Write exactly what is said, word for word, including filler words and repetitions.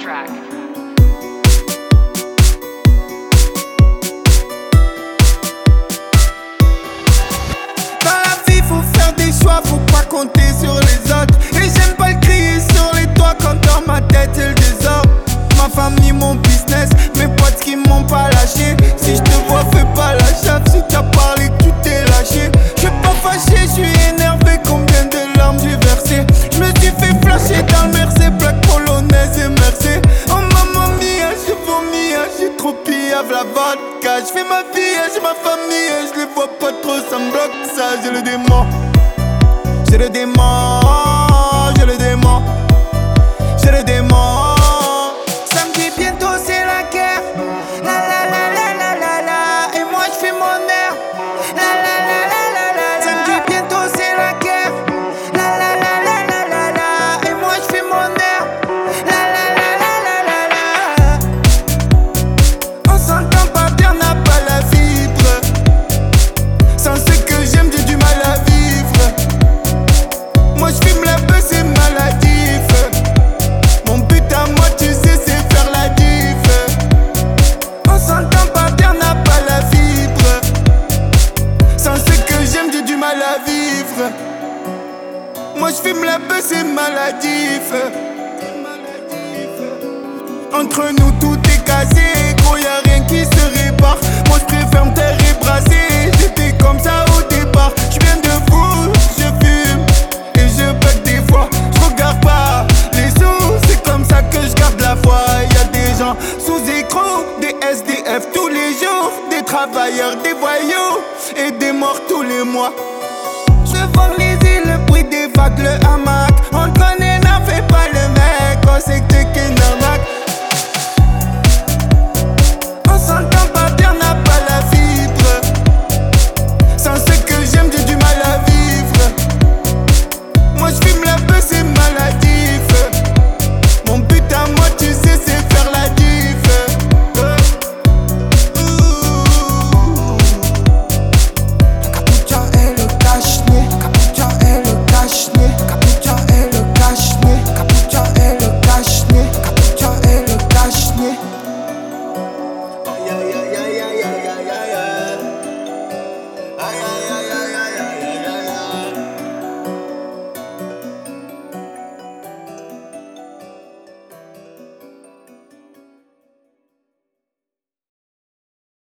track. Dans la vie faut faire des choix, faut pas compter sur les autres. Et j'aime pas le crier sur les toits quand dans ma tête c'est le désordre. Ma famille, mon business, mes potes qui m'ont pas lâché. Si je te vois fais pas la chape, si t'as parlé que tu t'es lâché. Je suis pas fâché, je suis énervé, combien de larmes j'ai versé. Je me suis fait flasher dans le Mercé, plaque polonaise et Mercé. Oh maman mia, j'ai vomi, j'ai trop pillave la vodka. Je fais ma vie, j'ai ma famille, je les vois pas trop, ça me bloque ça. J'ai le démon, j'ai le démon, j'ai le démon, j'ai le démon. Samedi bientôt c'est la guerre, la la la la la la la. Et moi je fais mon air, la la la la la la. Samedi bientôt c'est la guerre, la la la la la la la. Et moi je fais mon air, la la la la la la la. On s'entend pas bien, n'a pas la fibre. Sans ce que j'aime j'ai du mal à vivre. Moi je fume la beuh, c'est maladif. Mon but à moi tu sais c'est faire la diff. On s'entend pas bien, n'a pas la fibre. Sans ce que j'aime j'ai du mal à vivre. Moi je fume la beuh, c'est maladif. Entre nous tout est cassé, gros y'a rien qui se répare. Moi je préfère me taire et brasser. J'étais comme ça au départ. J'viens de vous, je fume et je bug des fois. J'regarde pas les sous, c'est comme ça que j'garde la foi. Y'a des gens sous écran, des S D F tous les jours, des travailleurs, des voyous et des morts tous les mois. Je vends les îles, le bruit des vagues, le hamac. On te connaît, n'en fais pas le mec, on sait que t'es qu'un homme.